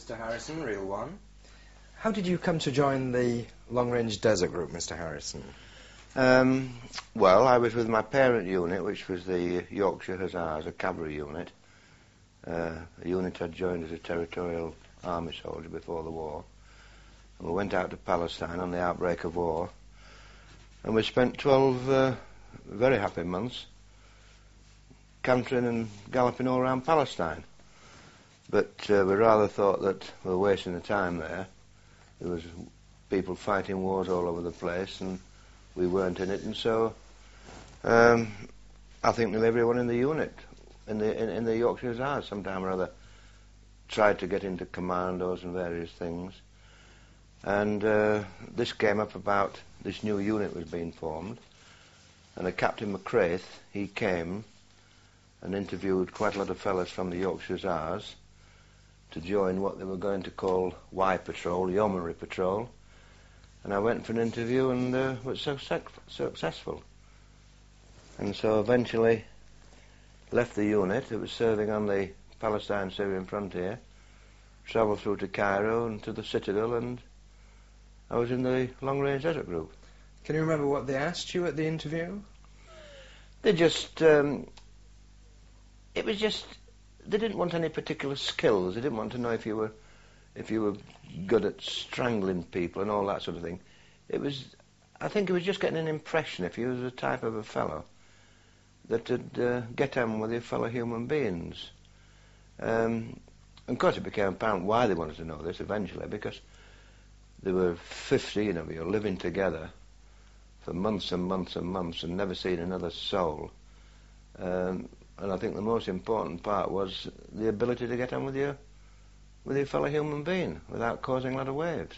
Mr. Harrison, Reel 1. How did you come to join the Long Range Desert Group, Mr. Harrison? Well, I was with my parent unit, which was the Yorkshire Hussars, a cavalry unit. A unit I'd joined as a territorial army soldier before the war. And we went out to Palestine on the outbreak of war. And we spent 12 very happy months cantering and galloping all around Palestine. But we rather thought that we were wasting the time there. There was people fighting wars all over the place, and we weren't in it. And so I think nearly everyone in the unit, in the Yorkshire Hussars, sometime or other, tried to get into commandos and various things. And this came up about this new unit was being formed, and a Captain McCraith, he came and interviewed quite a lot of fellas from the Yorkshire Hussars to join what they were going to call Y Patrol, Yeomanry Patrol. And I went for an interview and was successful. And so eventually left the unit. It was serving on the Palestine-Syrian frontier, travelled through to Cairo and to the Citadel, and I was in the Long Range Desert Group. Can you remember what they asked you at the interview? They just... it was just... They didn't want any particular skills. They didn't want to know if you were good at strangling people and all that sort of thing. I think it was just getting an impression if you was the type of a fellow that would get on with your fellow human beings. Of course, it became apparent why they wanted to know this eventually, because there were 15 of you living together for months and months and months and never seen another soul. And I think the most important part was the ability to get on with your fellow human being without causing a lot of waves.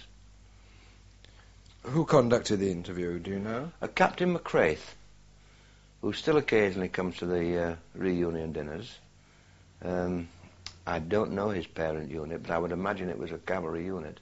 Who conducted the interview, do you know? A Captain McCraith, who still occasionally comes to the reunion dinners. I don't know his parent unit, but I would imagine it was a cavalry unit.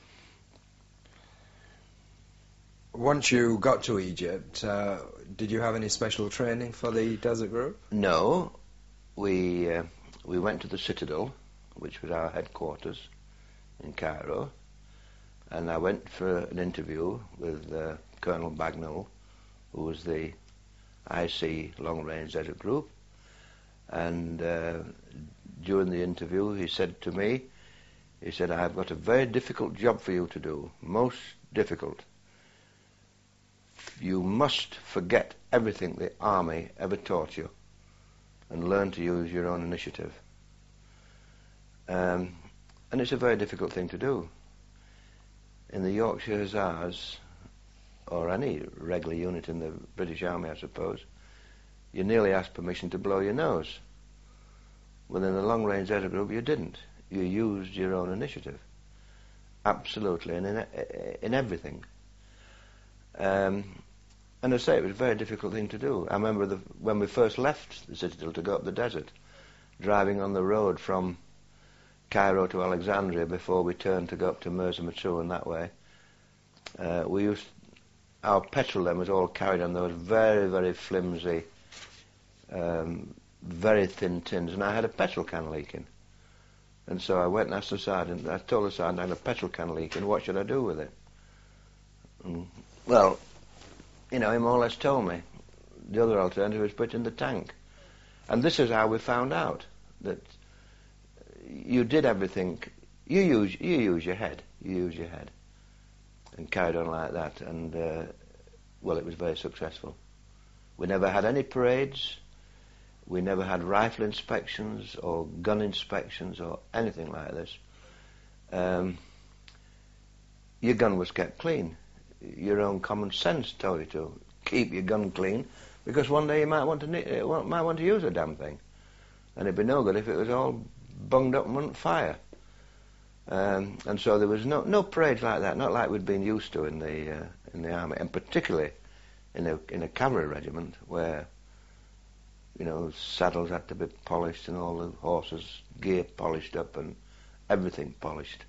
Once you got to Egypt, did you have any special training for the Desert Group? No. We went to the Citadel, which was our headquarters in Cairo, and I went for an interview with Colonel Bagnall, who was the IC Long Range Desert Group, and during the interview he said to me, he said, "I've got a very difficult job for you to do, most difficult. You must forget everything the army ever taught you and learn to use your own initiative." And it's a very difficult thing to do. In the Yorkshire Hussars, or any regular unit in the British Army, I suppose, you nearly asked permission to blow your nose. Well, in the Long Range Desert Group, you didn't. You used your own initiative. Absolutely, and in everything. And I say, it was a very difficult thing to do. I remember when we first left the Citadel to go up the desert, driving on the road from Cairo to Alexandria before we turned to go up to Mersa Matruh and that way. Our petrol then was all carried on those very, very flimsy, very thin tins, and I had a petrol can leaking. And so I went and asked the sergeant, I told the sergeant I had a petrol can leaking, what should I do with it? Well, he more or less told me. The other alternative was put in the tank. And this is how we found out that you did everything. You use your head. You use your head. And carried on like that. And, well, it was very successful. We never had any parades. We never had rifle inspections or gun inspections or anything like this. Your gun was kept clean. Your own common sense told you to keep your gun clean, because one day you might want to use a damn thing, and it'd be no good if it was all bunged up and wouldn't fire. And so there was no parades like that, not like we'd been used to in the army, and particularly in a cavalry regiment where saddles had to be polished and all the horses' gear polished up and everything polished.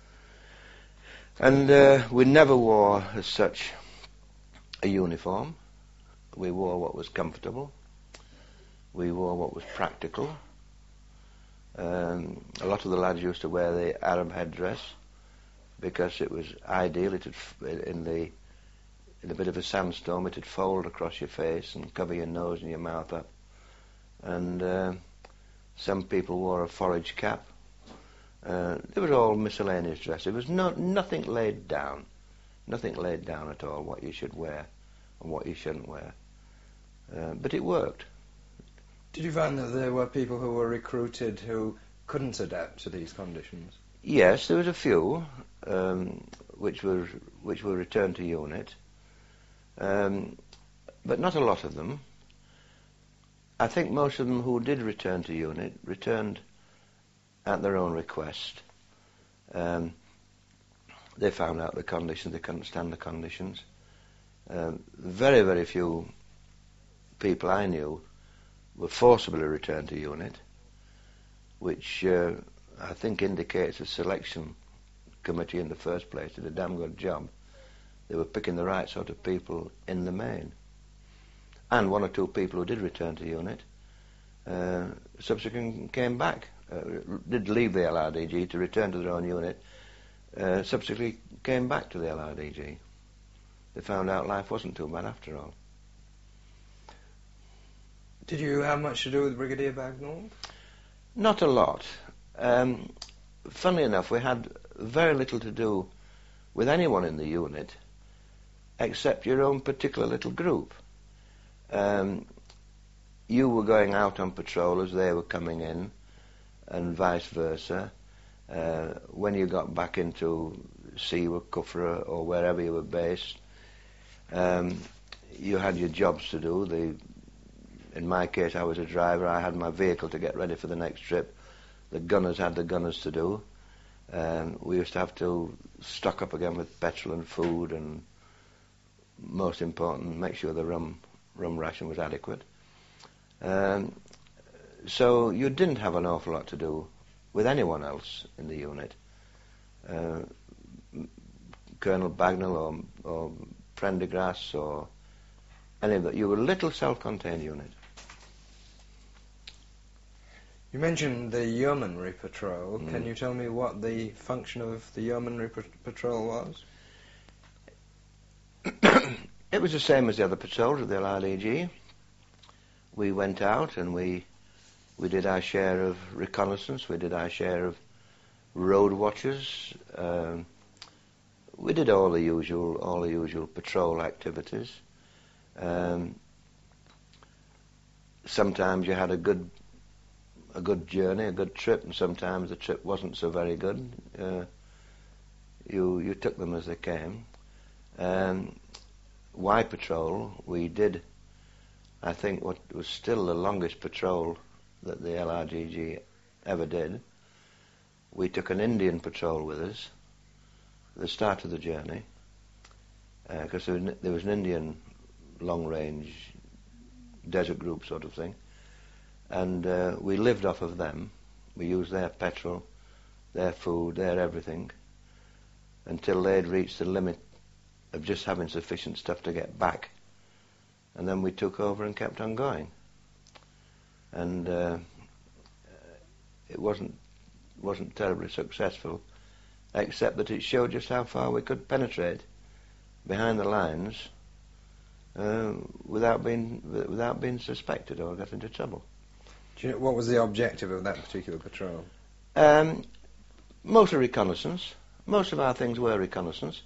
And we never wore, as such, a uniform. We wore what was comfortable. We wore what was practical. A lot of the lads used to wear the Arab headdress because it was ideal. In a bit of a sandstorm, it'd fold across your face and cover your nose and your mouth up. And some people wore a forage cap. It was all miscellaneous dress. It was nothing laid down at all, what you should wear and what you shouldn't wear. But it worked. Did you find that there were people who were recruited who couldn't adapt to these conditions? Yes, there was a few which were returned to unit, but not a lot of them. I think most of them who did return to unit returned at their own request. They found out the conditions, they couldn't stand the conditions. Very, very few people I knew were forcibly returned to unit, which I think indicates the selection committee in the first place did a damn good job. They were picking the right sort of people in the main. And one or two people who did return to unit subsequently came back, did leave the LRDG to return to their own unit, subsequently came back to the LRDG. They found out life wasn't too bad after all. Did you have much to do with Brigadier Bagnall? Not a lot. Funnily enough, we had very little to do with anyone in the unit except your own particular little group. You were going out on patrol as they were coming in, and vice versa. When you got back into Siwa, Kufra, or wherever you were based, you had your jobs to do. In my case, I was a driver. I had my vehicle to get ready for the next trip. The gunners had the gunners to do. We used to have to stock up again with petrol and food, and most important, make sure the rum ration was adequate. So you didn't have an awful lot to do with anyone else in the unit. Colonel Bagnall or Prendergrass or any of that. You were a little self-contained unit. You mentioned the Yeomanry Patrol. Can you tell me what the function of the Yeomanry Patrol was? It was the same as the other patrols of the LRDG. We went out and we did our share of reconnaissance. We did our share of road watches. We did all the usual patrol activities. Sometimes you had a good journey, a good trip, and sometimes the trip wasn't so very good. You took them as they came. Y Patrol, we did, I think, what was still the longest patrol that the LRDG ever did. We took an Indian patrol with us at the start of the journey, because there was an Indian long-range desert group sort of thing, and we lived off of them. We used their petrol, their food, their everything, until they'd reached the limit of just having sufficient stuff to get back, and then we took over and kept on going. And it wasn't terribly successful, except that it showed just how far we could penetrate behind the lines without being suspected or get into trouble. Do you know what was the objective of that particular patrol? Mostly reconnaissance. Most of our things were reconnaissance.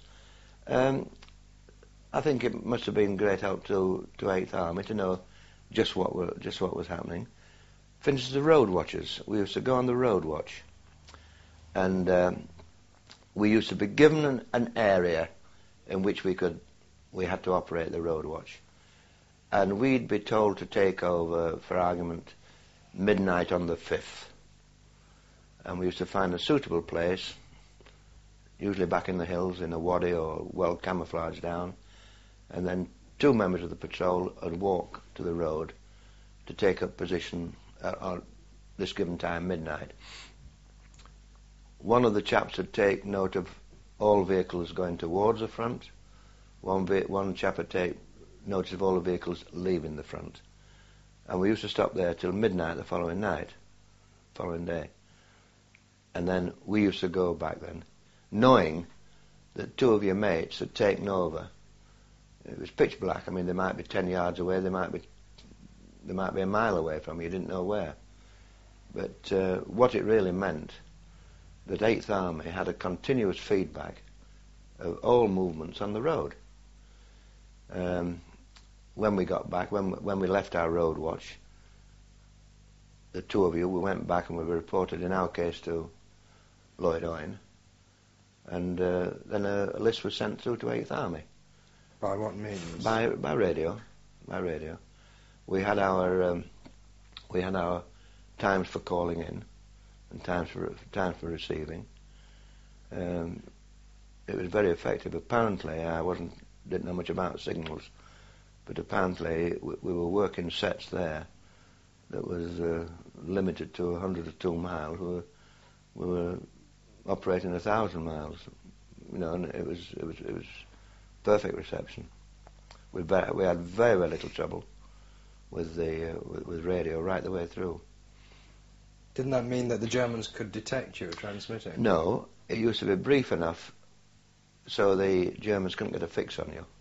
I think it must have been great help to 8th Army to know just what was happening. For instance, the road watches. We used to go on the road watch, and we used to be given an area in which we had to operate the road watch, and we'd be told to take over, for argument, midnight on the 5th, and we used to find a suitable place, usually back in the hills in a wadi or well camouflaged down, and then 2 members of the patrol would walk to the road to take up position at this given time, midnight. One of the chaps would take note of all vehicles going towards the front. One chap would take notice of all the vehicles leaving the front. And we used to stop there till midnight the following day. And then we used to go back then, knowing that two of your mates had taken over. It was pitch black. I mean, they might be 10 yards away, they might be a mile away from you, you didn't know where. But what it really meant, that 8th Army had a continuous feedback of all movements on the road. When we got back, when we left our road watch, the two of you, we went back and we were reported, in our case, to Lloyd Owen, and then a list was sent through to 8th Army. By what means? By radio. By radio. We had our times for calling in and times for receiving. It was very effective. Apparently, didn't know much about signals, but apparently we were working sets there that was limited to 102 miles. We were operating 1,000 miles, and it was perfect reception. We had very, very little trouble with radio right the way through. Didn't that mean that the Germans could detect you transmitting? No, it used to be brief enough so the Germans couldn't get a fix on you.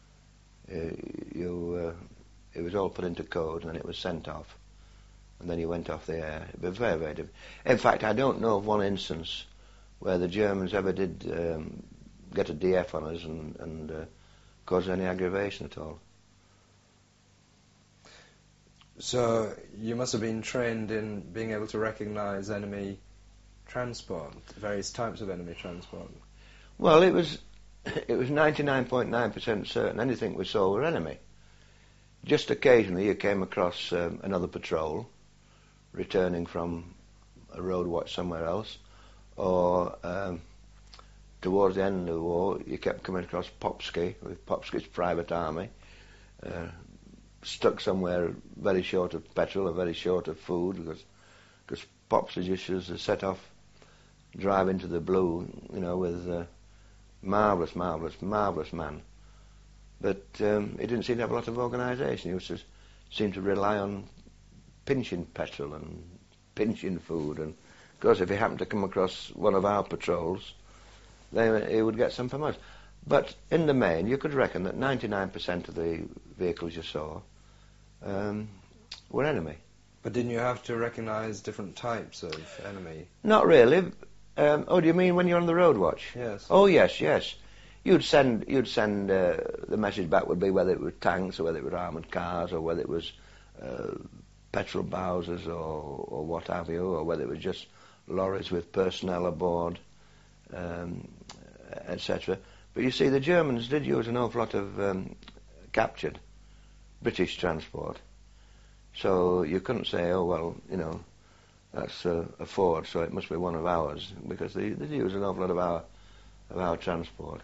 It was all put into code and then it was sent off, and then you went off the air. It was very, very difficult. In fact, I don't know of one instance where the Germans ever did get a DF on us and cause any aggravation at all. So you must have been trained in being able to recognise enemy transport, various types of enemy transport. Well, it was 99.9% certain anything we saw were enemy. Just occasionally you came across another patrol returning from a road watch somewhere else, or towards the end of the war you kept coming across Popsky with Popsky's private army, stuck somewhere very short of petrol or very short of food, because Popsky just used to set off, drive into the blue, with marvellous man. But he didn't seem to have a lot of organisation. He used to seem to rely on pinching petrol and pinching food. And of course, if he happened to come across one of our patrols, then he would get some from us. But in the main, you could reckon that 99% of the vehicles you saw were enemy. But didn't you have to recognise different types of enemy? Not really. Do you mean when you're on the road watch? Yes. Oh, yes. You'd send the message back would be whether it was tanks or whether it was armoured cars or whether it was petrol Bowsers or what have you, or whether it was just lorries with personnel aboard, etc. But you see, the Germans did use an awful lot of captured British transport. So you couldn't say, oh, well, that's a Ford, so it must be one of ours, because they use an awful lot of our transport.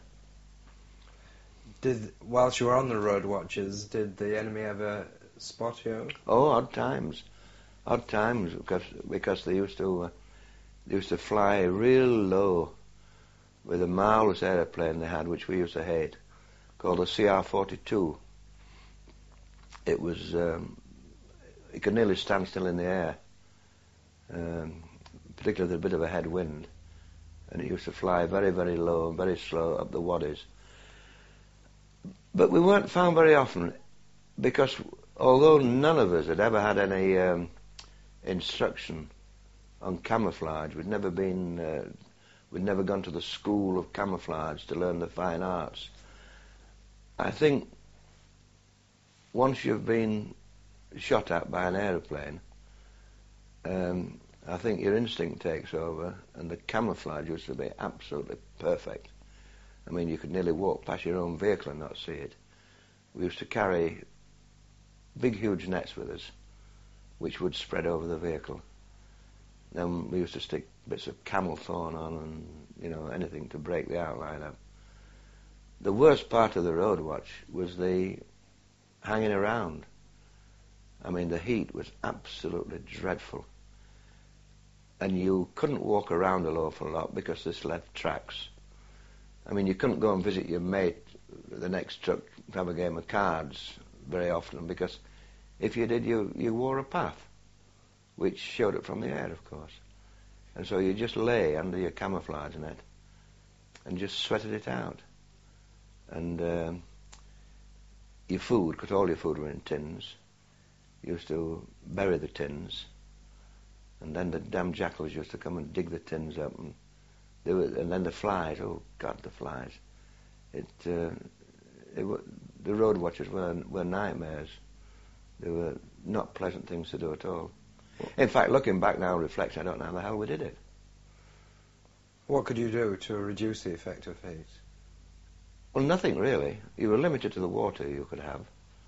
Whilst you were on the road watches, did the enemy ever spot you? Oh, odd times, because they used to fly real low with a marvellous aeroplane they had, which we used to hate, called the CR-42. It was, it could nearly stand still in the air, particularly with a bit of a headwind, and it used to fly very, very low and very slow up the waddies. But we weren't found very often, because although none of us had ever had any instruction on camouflage, we'd never gone to the school of camouflage to learn the fine arts. I think once you've been shot at by an aeroplane, I think your instinct takes over, and the camouflage used to be absolutely perfect. I mean, you could nearly walk past your own vehicle and not see it. We used to carry big, huge nets with us, which would spread over the vehicle. Then we used to stick bits of camel thorn on and, anything to break the outline up. The worst part of the road watch was the hanging around. I mean, the heat was absolutely dreadful. And you couldn't walk around an awful lot because this left tracks. I mean, you couldn't go and visit your mate the next truck to have a game of cards very often, because if you did, you wore a path, which showed it from the air, of course. And so you just lay under your camouflage net and just sweated it out. And your food, because all your food were in tins, you used to bury the tins, and then the damn jackals used to come and dig the tins up, and then the flies. Oh God, the flies! The road watchers were nightmares. They were not pleasant things to do at all. In fact, looking back now, reflect, I don't know how the hell we did it. What could you do to reduce the effect of heat? Well, nothing really. You were limited to the water you could have.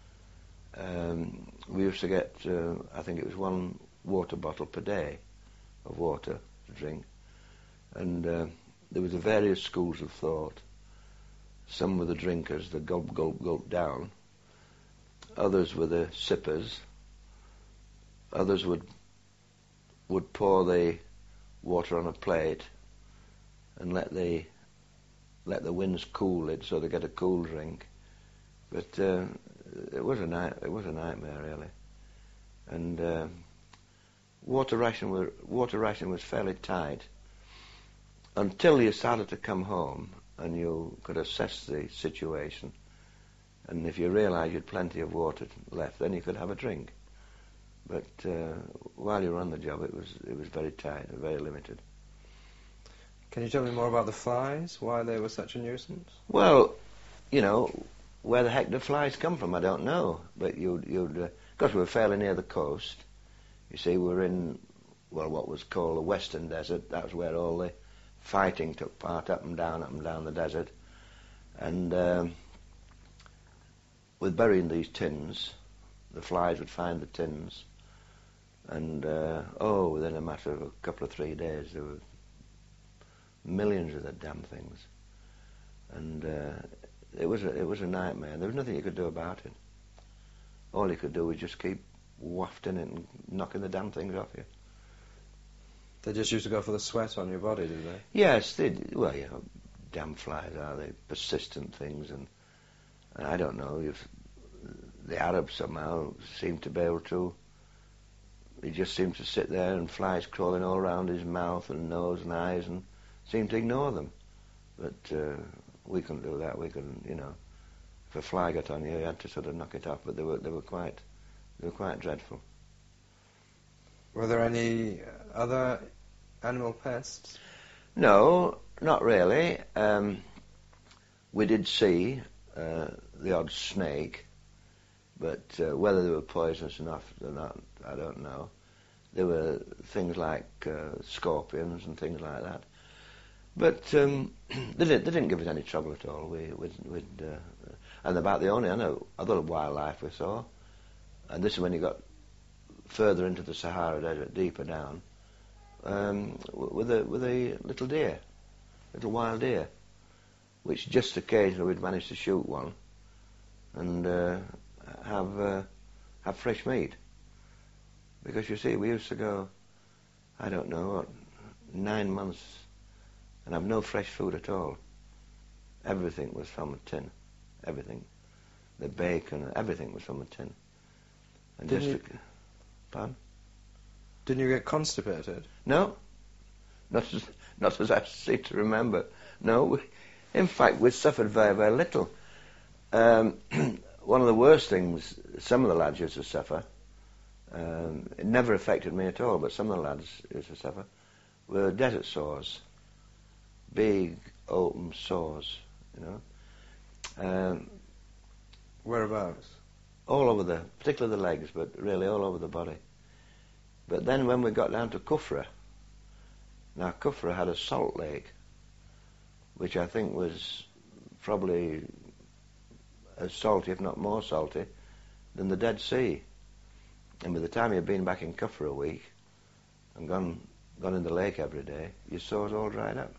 We used to get, I think it was 1 water bottle per day of water to drink. And there was the various schools of thought. Some were the drinkers, the gulp, gulp, gulp down. Others were the sippers. Others would pour the water on a plate and let the winds cool it so they get a cool drink. But it was a nightmare really. And water ration was fairly tight until you started to come home and you could assess the situation. And if you realised you'd plenty of water left, then you could have a drink. But while you were on the job, it was very tight, very limited. Can you tell me more about the flies? Why they were such a nuisance? Well, where the heck the flies come from, I don't know. But because we were fairly near the coast. You see, we were in what was called the Western Desert. That was where all the fighting took part, up and down the desert. And with burying these tins, the flies would find the tins, and within a matter of a couple of 3 days, there were millions of the damn things, and it was a nightmare. There was nothing you could do about it. All you could do was just keep wafting it and knocking the damn things off you. They just used to go for the sweat on your body, did they? Yes, well, damn flies are they, persistent things, and I don't know if the Arabs somehow seem to be able to. He just seemed to sit there and flies crawling all around his mouth and nose and eyes and seemed to ignore them. But we couldn't do that. We couldn't, if a fly got on you, you had to sort of knock it off. But they were quite dreadful. Were there any other animal pests? No, not really. We did see the odd snake, but whether they were poisonous enough or not, I don't know. There were things like scorpions and things like that, but they didn't give us any trouble at all. And about the only other wildlife we saw, and this is when you got further into the Sahara Desert, deeper down, with a little deer, little wild deer, which just occasionally we'd manage to shoot one and have fresh meat. Because you see, we used to go, 9 months and have no fresh food at all. Everything was from a tin. Everything. The bacon, everything was from a tin. And pardon? Didn't you get constipated? No. Not as I seem to remember. No. In fact, we suffered very, very little. One of the worst things some of the lads used to suffer, it never affected me at all, but some of the lads used to suffer, were desert sores. Big, open sores, Whereabouts? All over particularly the legs, but really all over the body. But then when we got down to Kufra, now Kufra had a salt lake, which I think was probably as salty, if not more salty, than the Dead Sea. And by the time you'd been back in Kufra a week and gone in the lake every day, your sores all dried up.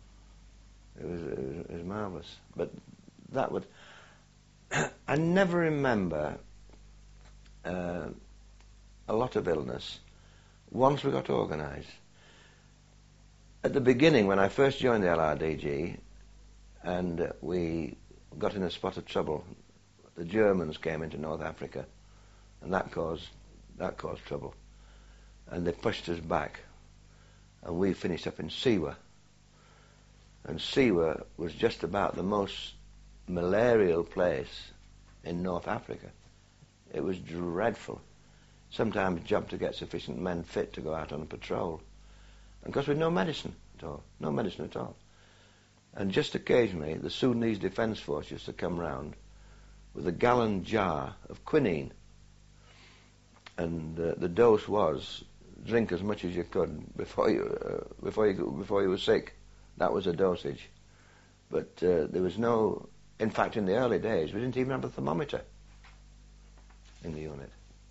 It was marvellous. But that would... I never remember a lot of illness once we got organised. At the beginning, when I first joined the LRDG, and we got in a spot of trouble, the Germans came into North Africa, and that caused trouble, and they pushed us back. and we finished up in Siwa. And Siwa was just about the most malarial place in North Africa. It was dreadful. Sometimes a job to get sufficient men fit to go out on a patrol. And of course with no medicine at all. No medicine at all. And just occasionally the Sudanese Defence Force used to come round with a gallon jar of quinine. And the dose was drink as much as you could before you were sick. That was the dosage. But there was no... In fact, in the early days, we didn't even have a thermometer in the unit.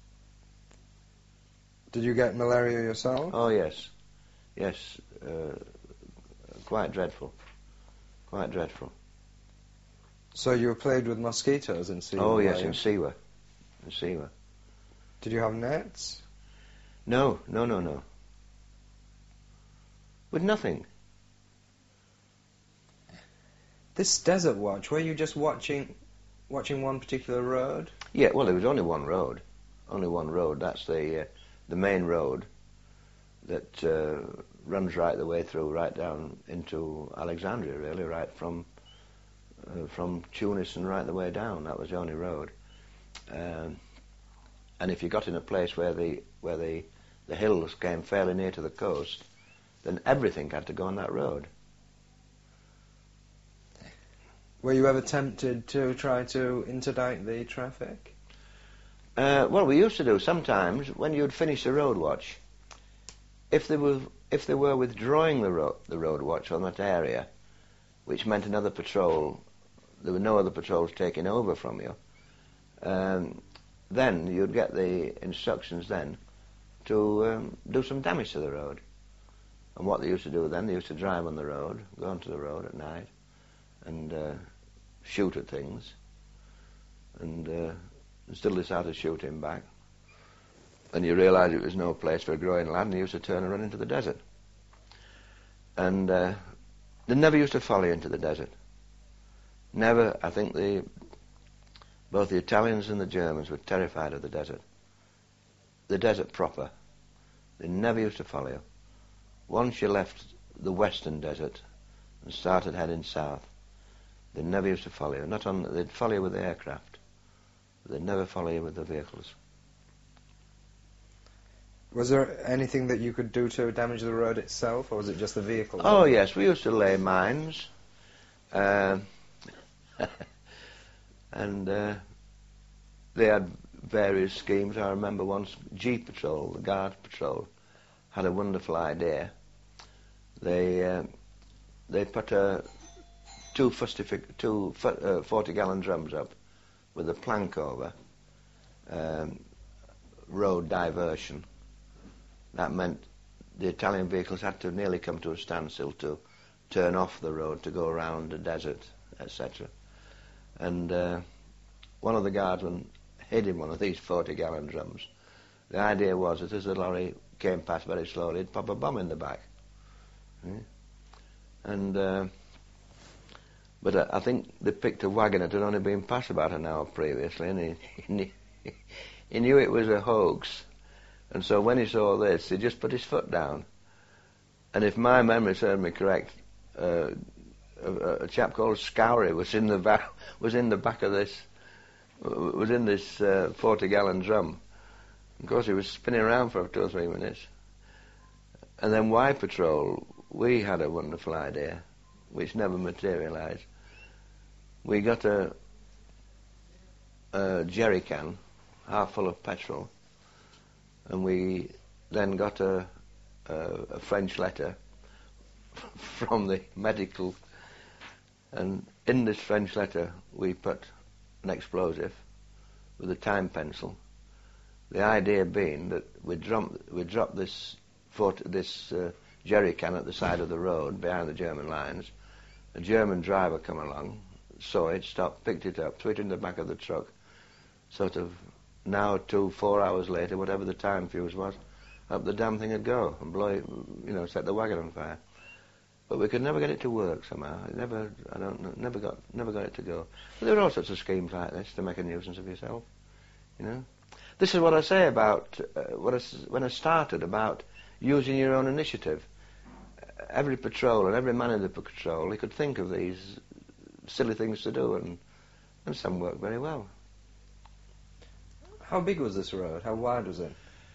Did you get malaria yourself? Oh, yes. Yes. Quite dreadful. Quite dreadful. So you were plagued with mosquitoes in Siwa? Oh, yes, in Siwa. In Siwa. Did you have nets? No. With nothing. This desert watch, were you just watching one particular road? Yeah, well, there was only one road. Only one road. That's the main road that runs right the way through, right down into Alexandria, really, right from Tunis and right the way down. That was the only road. And if you got in a place where the hills came fairly near to the coast, then everything had to go on that road. Were you ever tempted to try to interdict the traffic? Well, we used to do sometimes when you'd finish the road watch. If they were withdrawing the road watch on that area, which meant another patrol, there were no other patrols taking over from you, then you'd get the instructions then to do some damage to the road. And what they used to do then, they used to drive on the road, go onto the road at night, and shoot at things, and still they started shooting back. And you realised it was no place for a growing lad, and he used to turn and run into the desert. And they never used to follow you into the desert. Never. I think both the Italians and the Germans were terrified of the desert. The desert proper. They never used to follow you. Once you left the western desert and started heading south, they never used to follow you. They'd follow you with the aircraft, but they'd never follow you with the vehicles. Was there anything that you could do to damage the road itself, or was it just the vehicle? Oh, yes, we used to lay mines. And they had various schemes. I remember once G Patrol, the Guard Patrol, had a wonderful idea. They put two 40-gallon drums up with a plank over, road diversion. That meant the Italian vehicles had to nearly come to a standstill to turn off the road to go around the desert, etc. And one of the guardsmen hid in one of these 40-gallon drums. The idea was that as the lorry came past very slowly, he'd pop a bomb in the back. And but I think they picked a wagon that had only been past about an hour previously, and he knew it was a hoax. And so when he saw this, he just put his foot down. And if my memory serves me correct, a chap called Scoury was in the back of this, was in this 40-gallon drum. Of course, he was spinning around for 2 or 3 minutes. And then Y Patrol, we had a wonderful idea, which never materialised. We got a jerry can, half full of petrol, and we then got a French letter from the medical, and in this French letter we put an explosive with a time pencil. The idea being that we drop this jerry can at the side of the road behind the German lines. A German driver come along, saw it, stopped, picked it up, threw it in the back of the truck. Sort of an hour, 4 hours later, whatever the time fuse was, up the damn thing would go and blow it, set the wagon on fire. But we could never get it to work somehow. Never got it to go. But there were all sorts of schemes like this to make a nuisance of yourself, This is what I say about when I started about using your own initiative. every patrol and every man in the patrol, he could think of these silly things to do, and some worked very well. How big was this road? How wide was it?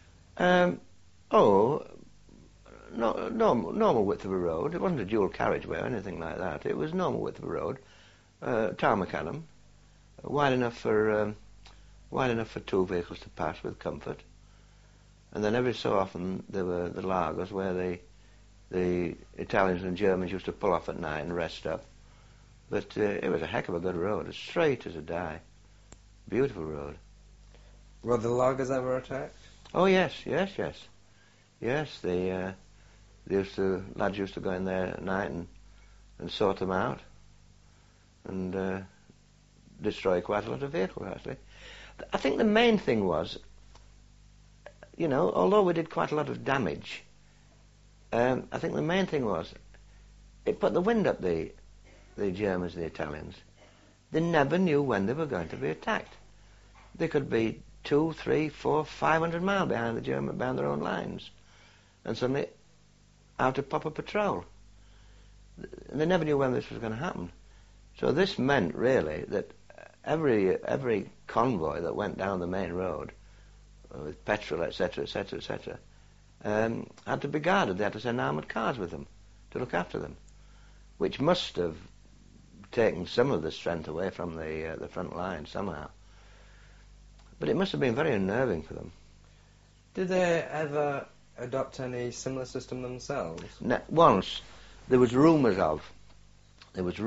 Normal width of a road. It wasn't a dual carriageway or anything like that. It was normal width of a road. Tower macadam, wide enough for two vehicles to pass with comfort. And then every so often there were the lagers where the Italians and Germans used to pull off at night and rest up. But it was a heck of a good road, as straight as a die. Beautiful road. Were the lagers ever attacked? Oh yes. Lads used to go in there at night and sort them out and destroy quite a lot of vehicles, actually. I think the main thing was, although we did quite a lot of damage, I think the main thing was it put the wind up the Germans, the Italians. They never knew when they were going to be attacked. They could be 200, 300, 400, 500 miles behind their own lines, and suddenly out to pop a patrol. And they never knew when this was going to happen. So this meant really that every convoy that went down the main road with petrol, etc., had to be guarded. They had to send armoured cars with them to look after them, which must have taken some of the strength away from the front line somehow. But it must have been very unnerving for them. Did they ever adopt any similar system themselves? Once there was rumours of. There was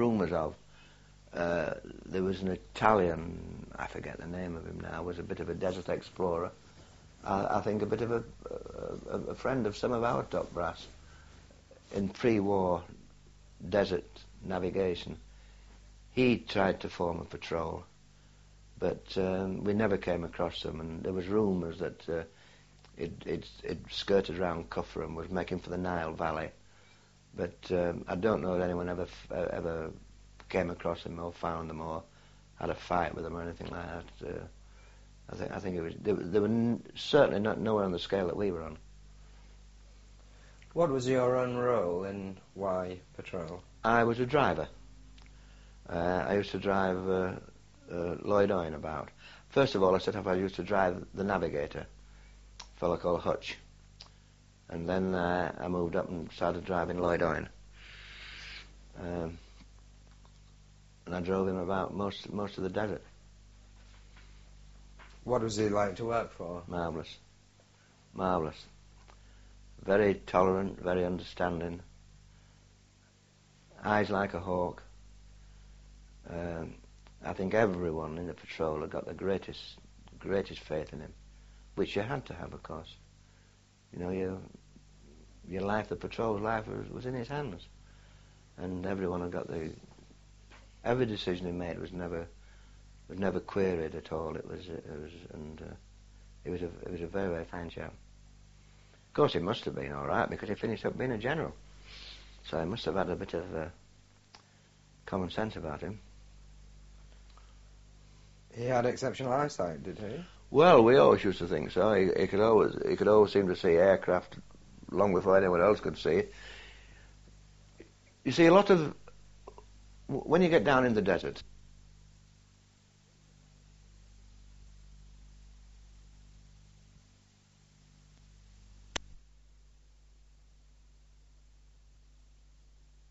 an Italian, I forget the name of him now, was a bit of a desert explorer. I think a bit of a friend of some of our top brass in pre-war desert navigation. He tried to form a patrol, but we never came across them, and there was rumours that it skirted around Kufra and was making for the Nile Valley. But I don't know if anyone ever came across them or found them or had a fight with them or anything like that. I think it was they were certainly nowhere on the scale that we were on. What was your own role in Y Patrol? I was a driver. I used to drive Lloyd Owen about. First of all, I used to drive the navigator, a fellow called Hutch. And then I moved up and started driving Lloyd Owen. And I drove him about most of the desert. What was he like to work for? Marvellous. Very tolerant, very understanding. Eyes like a hawk. I think everyone in the patrol had got the greatest faith in him, which you had to have, of course. Your life, the patrol's life, was in his hands, and everyone had got every decision he made was never queried at all. It was a very, very fine chap. Of course, he must have been all right because he finished up being a general, so he must have had a bit of common sense about him. He had exceptional eyesight, did he? Well, we always used to think so. He could always seem to see aircraft long before anyone else could see it. You see, when you get down in the desert,